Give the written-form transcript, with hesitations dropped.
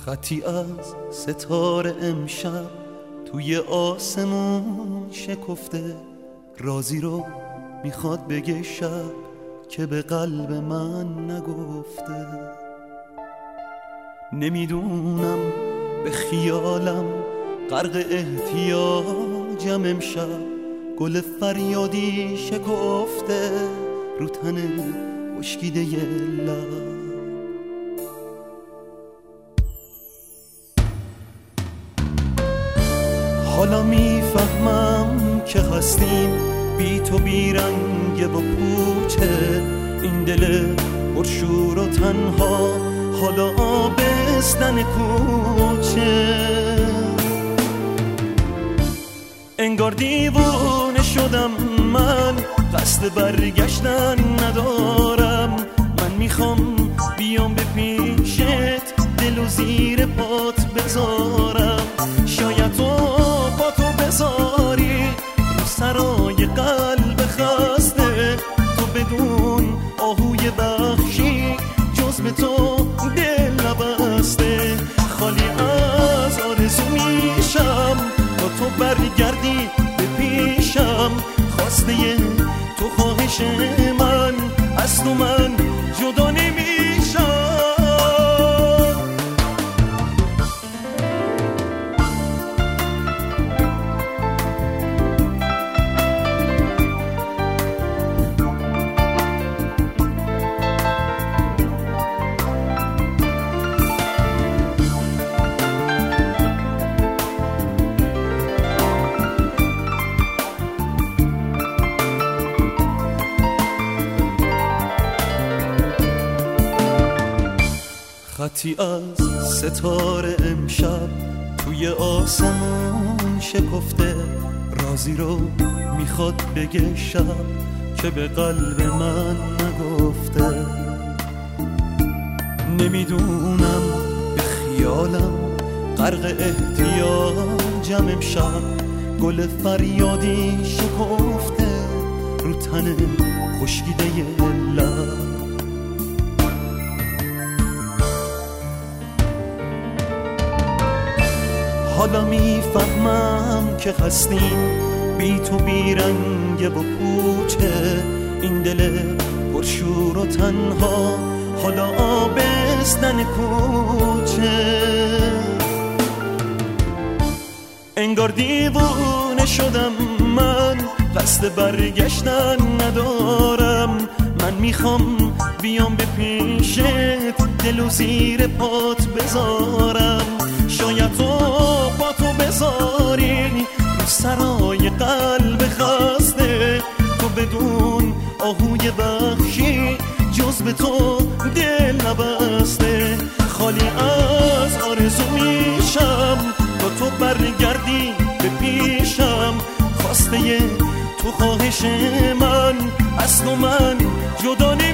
خطی از ستاره امشب توی آسمون شکفته، رازی رو میخواد بگه شب که به قلب من نگفته. نمیدونم به خیالم غرق احتیاجم امشب، گل فریادی شکفته رو تن خشکیده لب. حالا میفهمم که هستیم بی تو بیرنگ و پوچه، این دل پرشور و تنها حالا آبستن کوچه. انگار دیوونه شدم من، قصد برگشتن ندارم. من میخوام بیام به پیشت، دلو زیر پات بذارم. شاید تو با تو بذاری رو سرای قلب خسته، تو بدون آهوی بخشی جز به تو دل نبسته. خالی از آرزو میشم با تو برگردی به پیشم، خواسته تو خواهش من، از تو من جدا نمیشم. خطی از ستاره امشب توی آسمون شکفته، رازی رو میخواد بگه شب که به قلب من نگفته. نمیدونم به خیالم غرق احتیاجم امشب، گل فریادی شکفته رو تن خشکیده لب. حالا میفهمم که هستیم بی تو بیرنگ و پوچه، این دل پرشور و تنها حالا آبستن کوچه. انگار دیوونه شدم من، قصد برگشتن ندارم. من میخوام بیام به پیشت، دلو زیر پات بذارم. شاید تو با تو بذاری رو سرای قلب خسته، تو بدون آهوی بخشی جز به تو دل نبسته. خالی از آرزو میشم با تو برگردی به پیشم، خواسته تو خواهش من، از تو من جدا